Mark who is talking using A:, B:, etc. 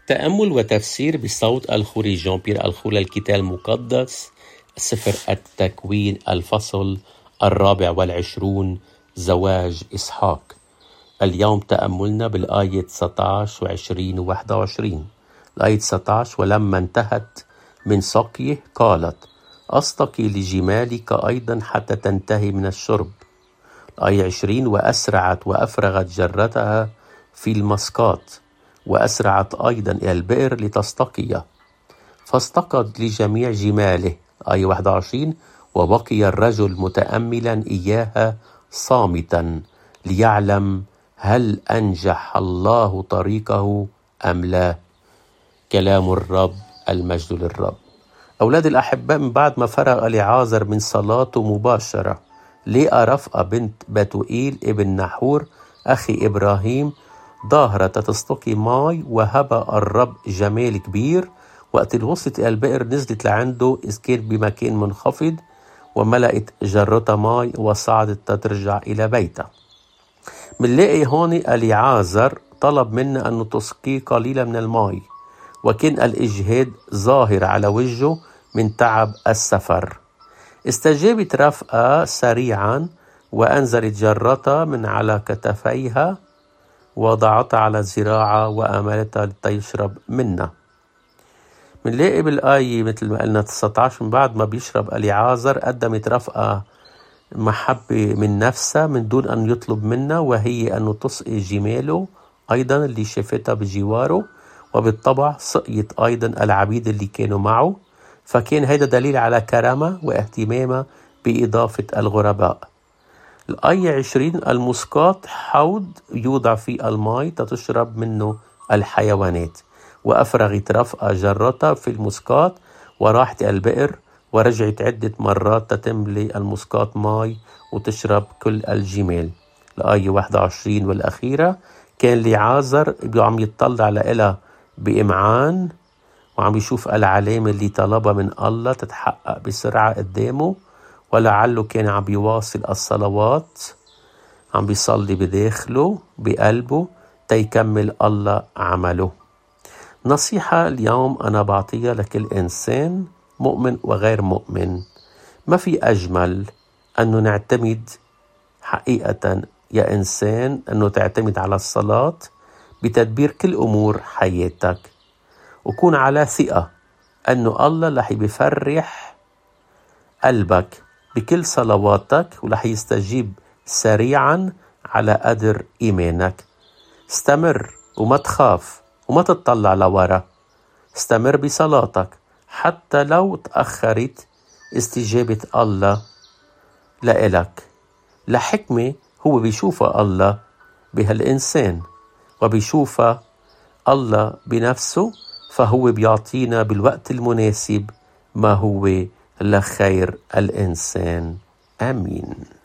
A: تأمل وتفسير بصوت الخوري جان بيير الخولة الكتاب المقدس سفر التكوين الفصل 24 زواج إسحاق. اليوم تأملنا بالآية 19 و20 و21. الآية 19: ولما انتهت من سقيه قالت أستقي لجمالك أيضا حتى تنتهي من الشرب. الآية 20: وأسرعت وأفرغت جرتها في المسقات وأسرعت أيضا إلى البئر لتستقي فاستقت لجميع جماله. آية 21: وبقي الرجل متأملا إياها صامتا ليعلم هل أنجح الله طريقه أم لا. كلام الرب، المجد للرب. أولاد الأحباء، من بعد ما فرغ اليعازر من صلاته مباشرة لقى رفقة بنت بتوئيل ابن نحور أخي إبراهيم ظاهرة تستقي ماي، وهبى الرب جمال كبير. وقت اللي وصلت إلى البئر نزلت لعنده إذ كان بمكان منخفض، وملأت جرتها ماي وصعدت ترجع إلى بيتها. منلاقي هون اليعازر طلب منا أنه تسقيه قليلا من الماء، وكان الإجهاد ظاهر على وجهه من تعب السفر. استجابت رفقة سريعا وأنزلت جرتها من على كتفيها وضعتها على ذراعها وأملتها لتشرب منها. منلاقي بالآية مثل ما قلنا 19: من بعد ما بيشرب اليعازر قدمت رفقة محبة من نفسها من دون أن يطلب منها، وهي أنه تسقي جماله أيضا اللي شافتها بجواره، وبالطبع سقيت أيضا العبيد اللي كانوا معه. فكان هذا دليل على كرامة واهتمامها بإضافة الغرباء. الآية 20: المسقات حوض يوضع فيه الماء تشرب منه الحيوانات. وأفرغت رفقة جرتها في المسقات وراحت البئر، ورجعت عدة مرات تملي المسقات ماء وتشرب كل الجمال. الآية 21 والأخيرة: كان ليعازر عم يتطلع لها بإمعان وعم يشوف العلامة اللي طلبها من الله تتحقق بسرعة قدامه، ولعله كان عم بيواصل الصلوات، عم بيصلي بداخله بقلبه تيكمل الله عمله. نصيحة اليوم أنا بعطيها لكل إنسان مؤمن وغير مؤمن: ما في أجمل أنه نعتمد حقيقة يا إنسان أنه تعتمد على الصلاة بتدبير كل أمور حياتك، وكون على ثقة أنه الله رح بيفرح قلبك بكل صلواتك ورح يستجيب سريعا على قدر إيمانك. استمر وما تخاف وما تتطلع لورا، استمر بصلاتك حتى لو تأخرت استجابة الله لإلك، لحكمة هو بيشوفها الله بهالإنسان وبيشوفها الله بنفسه، فهو بيعطينا بالوقت المناسب ما هو لخير الإنسان. آمين.